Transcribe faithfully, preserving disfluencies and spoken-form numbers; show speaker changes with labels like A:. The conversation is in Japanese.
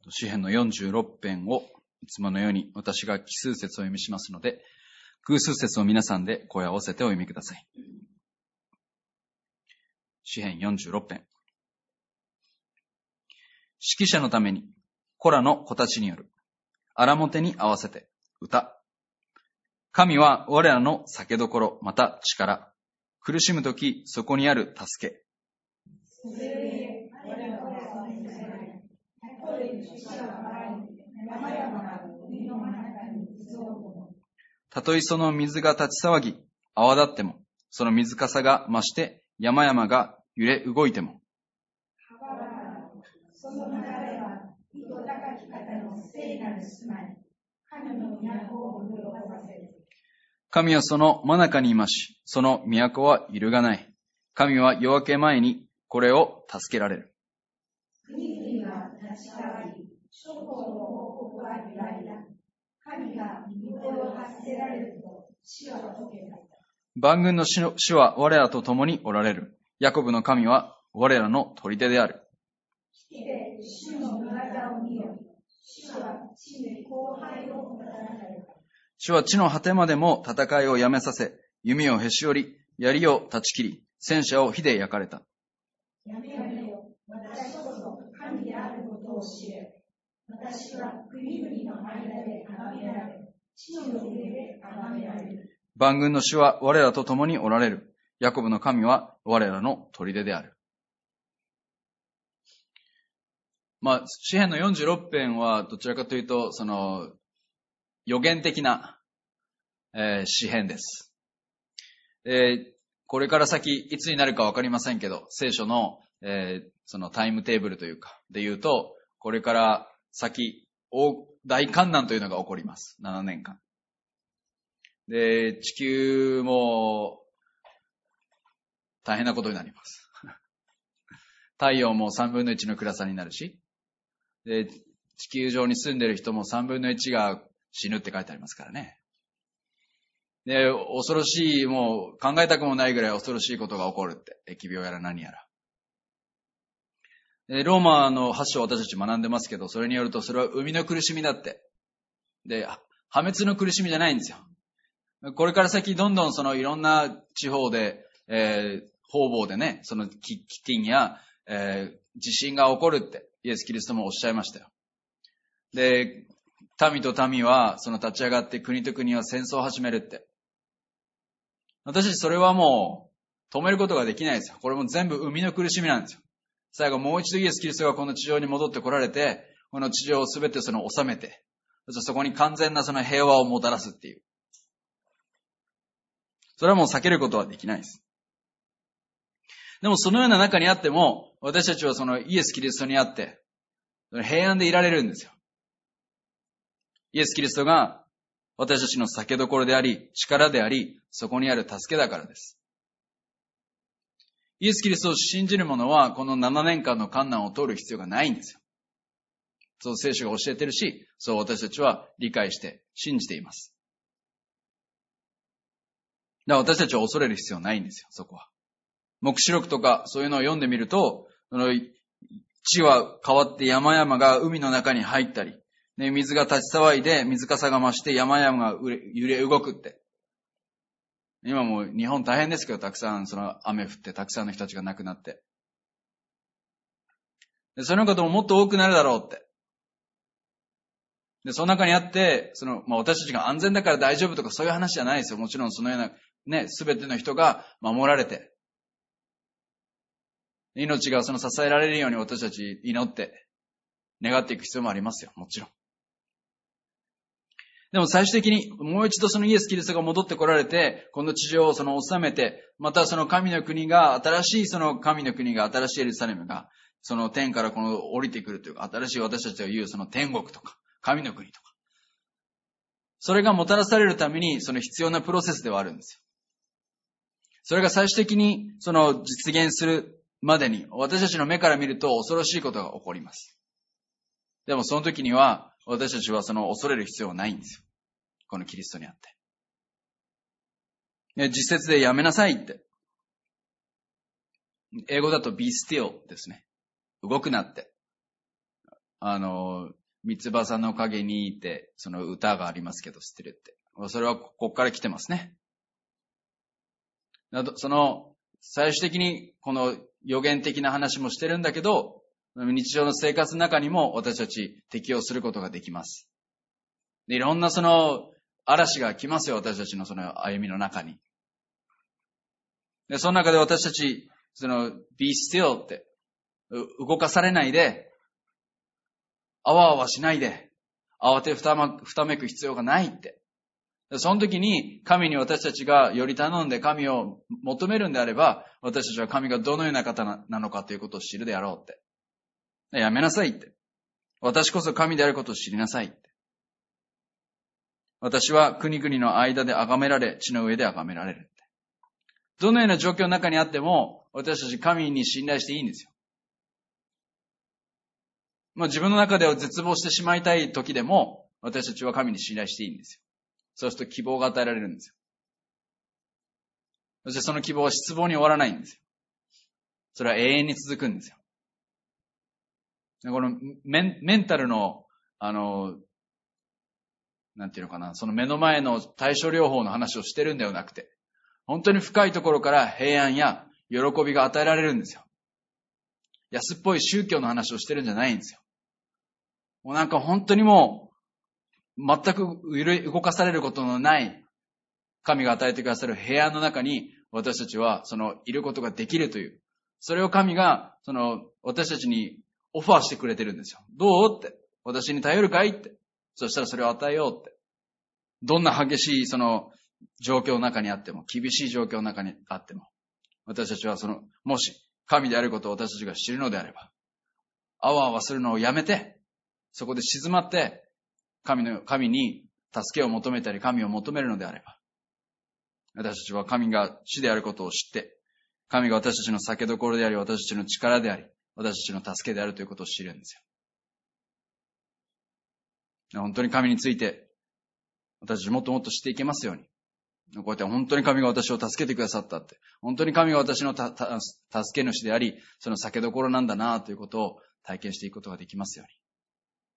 A: 詩編のよんじゅうろく編をいつものように私が奇数節を読みしますので、偶数節を皆さんで声を合わせてお読みください。詩編よんじゅうろく編。指揮者のために、コラの子たちによる、荒表に合わせて、歌。神は我らの酒どころ、また力。苦しむとき、そこにある助け。たとえその水が立ち騒ぎ、泡立っても、その水かさが増して、山々が揺れ動いても。その流れは、意図高き方の聖なる住まい、神の都を潤させる。神はその真中にいまし、その都は揺るがない。神は夜明け前にこれを助けられる。国々は立ち代わり、諸国の王国は揺らいだ。神が御声を発せられると、死は解けた。万軍の主は我らと共におられる。ヤコブの神は我らの砦である。来て主の御業を見よ。主は地に荒廃をもたらされた。主は地の果てまでも戦いをやめさせ、弓をへし折り、槍を断ち切り、戦車を火で焼かれた。やめやめよ、私こそ神であることを知れ。私は国々の間で崇められ、地の上で崇められる。万軍の主は我らと共におられる。ヤコブの神は我らの砦である。まあ、詩編のよんじゅうろく編はどちらかというと、その、予言的な、えー、詩編です。えー、これから先、いつになるかわかりませんけど、聖書の、えー、そのタイムテーブルというか、で言うと、これから先、大観難というのが起こります。ななねんかん。で、地球も、大変なことになります。太陽もさんぶんのいちの暗さになるし、で、地球上に住んでる人もさんぶんのいちが死ぬって書いてありますからね。で、恐ろしい、もう考えたくもないぐらい恐ろしいことが起こるって。疫病やら何やら。で、ローマのはち章を私たち学んでますけど、それによるとそれは生みの苦しみだって。で、破滅の苦しみじゃないんですよ。これから先どんどんそのいろんな地方で、えー、方々でね、その飢饉や、えー、地震が起こるってイエス・キリストもおっしゃいましたよ。で、民と民はその立ち上がって国と国は戦争を始めるって。私たちそれはもう止めることができないですよ。これも全部生みの苦しみなんですよ。最後もう一度イエス・キリストがこの地上に戻って来られて、この地上をすべてその収めて、そこに完全なその平和をもたらすっていう。それはもう避けることはできないです。でもそのような中にあっても、私たちはそのイエス・キリストにあって、平安でいられるんですよ。イエス・キリストが私たちの酒どころであり、力であり、そこにある助けだからです。イエス・キリストを信じる者は、このななねんかんの患難を通る必要がないんですよ。そう聖書が教えてるし、そう私たちは理解して信じています。だから私たちは恐れる必要ないんですよ、そこは。黙示録とかそういうのを読んでみると、その地は変わって山々が海の中に入ったり、ね、水が立ち騒いで水かさが増して山々が揺れ動くって。今もう日本大変ですけど、たくさんその雨降ってたくさんの人たちが亡くなって。でそのことももっと多くなるだろうって。で、その中にあって、その、まあ、私たちが安全だから大丈夫とかそういう話じゃないですよ。もちろんそのような、ね、すべての人が守られて、命がその支えられるように私たち祈って、願っていく必要もありますよ。もちろん。でも最終的にもう一度そのイエス・キリストが戻ってこられて、この地上をその治めて、またその神の国が、新しいその神の国が、新しいエルサレムが、その天からこの降りてくるというか、新しい私たちが言うその天国とか、神の国とか。それがもたらされるために、その必要なプロセスではあるんですよ。それが最終的にその実現するまでに、私たちの目から見ると恐ろしいことが起こります。でもその時には、私たちはその恐れる必要はないんですよ。このキリストにあって。実説でやめなさいって。英語だと be still ですね。動くなって。 あの、三つ葉さんの陰にいて、その歌がありますけど、知ってるって。それはここから来てますね。その、最終的にこの予言的な話もしてるんだけど、日常の生活の中にも私たち適用することができます。で、いろんなその嵐が来ますよ、私たちのその歩みの中に。で、その中で私たち、その、be still って、動かされないで、あわあわしないで、慌てふたま、ふためく必要がないって。その時に神に私たちがより頼んで神を求めるんであれば、私たちは神がどのような方なのかということを知るであろうって。やめなさいって。私こそ神であることを知りなさいって。私は国々の間で崇められ、地の上で崇められるって。どのような状況の中にあっても、私たち神に信頼していいんですよ。まあ自分の中では絶望してしまいたい時でも、私たちは神に信頼していいんですよ。そうすると希望が与えられるんですよ。そしてその希望は失望に終わらないんですよ。それは永遠に続くんですよ。このメン、メンタルの、あの、なんていうのかな、その目の前の対処療法の話をしてるんではなくて、本当に深いところから平安や喜びが与えられるんですよ。安っぽい宗教の話をしてるんじゃないんですよ。もうなんか本当にもう、全く動かされることのない神が与えてくださる平安の中に私たちはそのいることができるという。それを神がその私たちにオファーしてくれてるんですよ。どうって。私に頼るかいって。そしたらそれを与えようって。どんな激しいその状況の中にあっても、厳しい状況の中にあっても、私たちはその、もし神であることを私たちが知るのであれば、あわあわするのをやめて、そこで静まって、神の、神に助けを求めたり神を求めるのであれば、私たちは神が主であることを知って、神が私たちの酒どころであり、私たちの力であり、私たちの助けであるということを知るんですよ。本当に神について、私たちもっともっと知っていけますように。こうやって本当に神が私を助けてくださったって。本当に神が私のたた助け主であり、その酒どころなんだなということを体験していくことができますように。